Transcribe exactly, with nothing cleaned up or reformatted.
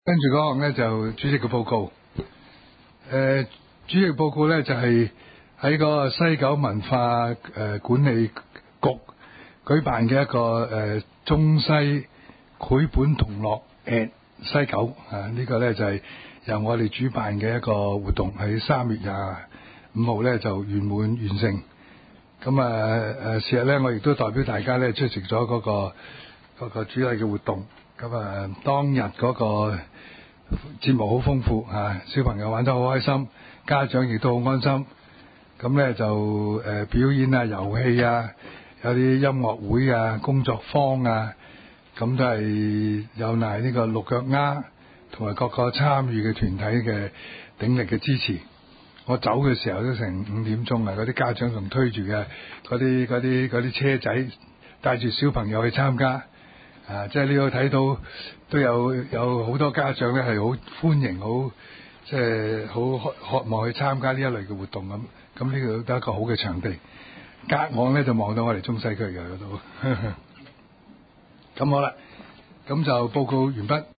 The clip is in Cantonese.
跟住嗰項咧就主席嘅報告。誒、呃，主席報告咧就係、是、喺個西九文化誒、呃、管理局舉辦嘅一個誒、呃、中西繪本同樂 at 西九啊，這個、呢個咧就係、是、由我哋主辦嘅一個活動，喺三月廿五號咧就圓滿完成。咁啊誒，事實咧我亦都代表大家咧出席咗嗰、那個、那個主禮嘅活動。咁啊，當日嗰個節目好豐富啊，小朋友玩得好開心，家長亦都好安心。咁咧就誒、呃、表演啊、遊戲啊，有啲音樂會啊、工作坊啊，咁都係有賴呢個六腳丫同埋各個參與嘅團體嘅鼎力嘅支持。我走嘅時候都成五點鐘啊，嗰啲家長仲推住嘅嗰啲嗰啲嗰啲車仔，帶住小朋友去參加。啊！即係呢度睇到都有有好多家長咧係好歡迎，好即係好渴渴望去參加呢一類嘅活動咁。咁呢度都係一個好嘅場地。隔岸咧就望到我哋中西區嘅嗰度。咁好啦，咁就報告完畢。